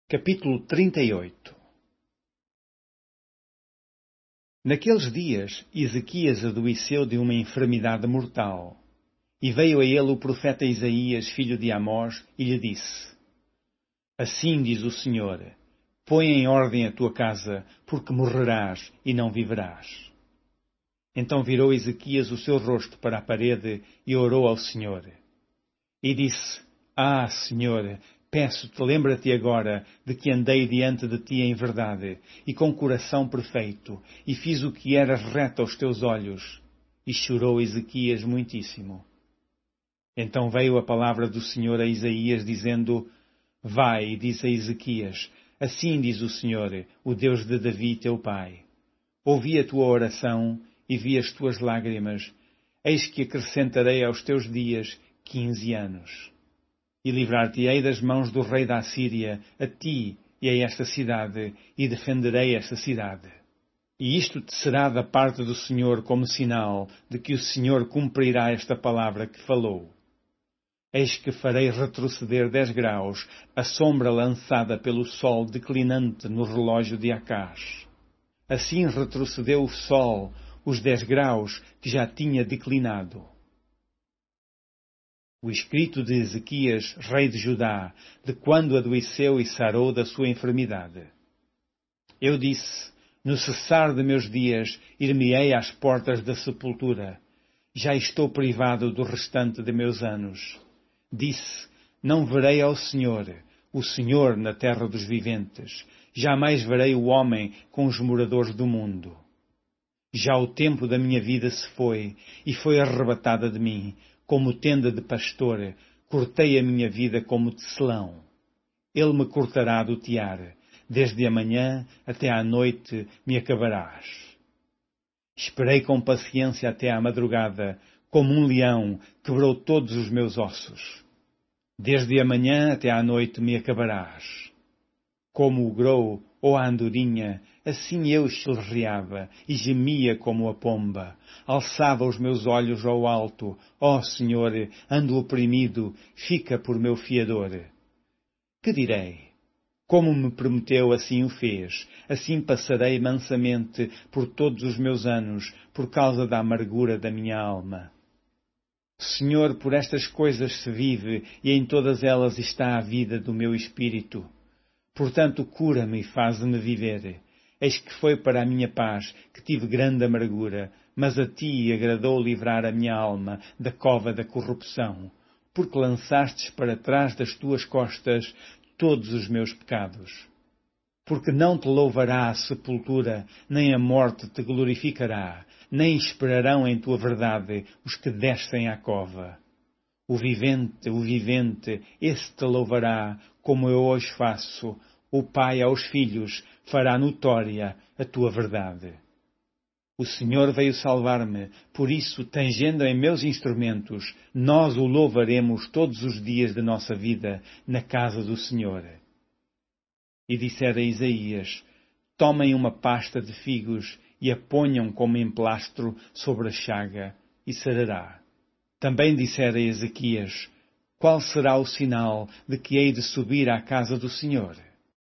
Capítulo 38. Naqueles dias, Ezequias adoeceu de uma enfermidade mortal. E veio a ele o profeta Isaías, filho de Amós, e lhe disse: Assim diz o Senhor, põe em ordem a tua casa, porque morrerás e não viverás. Então virou Ezequias o seu rosto para a parede e orou ao Senhor. E disse: Ah, Senhor, peço-te, lembra-te agora de que andei diante de ti em verdade, e com coração perfeito, e fiz o que era reto aos teus olhos. E chorou Ezequias muitíssimo. Então veio a palavra do Senhor a Isaías, dizendo: Vai, diz a Ezequias, assim diz o Senhor, o Deus de Davi, teu pai. Ouvi a tua oração e vi as tuas lágrimas. Eis que acrescentarei aos teus dias 15 anos. E livrar-te-ei das mãos do rei da Assíria, a ti e a esta cidade, e defenderei esta cidade. E isto te será da parte do Senhor como sinal de que o Senhor cumprirá esta palavra que falou. Eis que farei retroceder 10 graus a sombra lançada pelo sol declinante no relógio de Acás. Assim retrocedeu o sol os 10 graus que já tinha declinado. O escrito de Ezequias, rei de Judá, de quando adoeceu e sarou da sua enfermidade. Eu disse: No cessar de meus dias, ir-me-ei às portas da sepultura. Já estou privado do restante de meus anos. Disse: Não verei ao Senhor, o Senhor na terra dos viventes. Jamais verei o homem com os moradores do mundo. Já o tempo da minha vida se foi, e foi arrebatada de mim. Como tenda de pastor, cortei a minha vida como tecelão. Ele me cortará do tiar. Desde a manhã até à noite me acabarás. Esperei com paciência até à madrugada, como um leão, quebrou todos os meus ossos. Desde a manhã até à noite me acabarás. Como o grou ou a andorinha, assim eu chilreava e gemia como a pomba. Alçava os meus olhos ao alto. Ó Senhor, ando oprimido, fica por meu fiador. Que direi? Como me prometeu, assim o fez. Assim passarei mansamente por todos os meus anos, por causa da amargura da minha alma. Senhor, por estas coisas se vive, e em todas elas está a vida do meu espírito. Portanto, cura-me e faz-me viver. Eis que foi para a minha paz que tive grande amargura, mas a ti agradou livrar a minha alma da cova da corrupção, porque lançastes para trás das tuas costas todos os meus pecados. Porque não te louvará a sepultura, nem a morte te glorificará, nem esperarão em tua verdade os que descem à cova. O vivente, esse te louvará, como eu hoje faço. O Pai aos filhos fará notória a tua verdade. O Senhor veio salvar-me, por isso, tangendo em meus instrumentos, nós o louvaremos todos os dias de nossa vida na casa do Senhor. E dissera a Isaías: Tomem uma pasta de figos e a ponham como emplastro sobre a chaga, e sarará. Também dissera a Ezequias: Qual será o sinal de que hei de subir à casa do Senhor?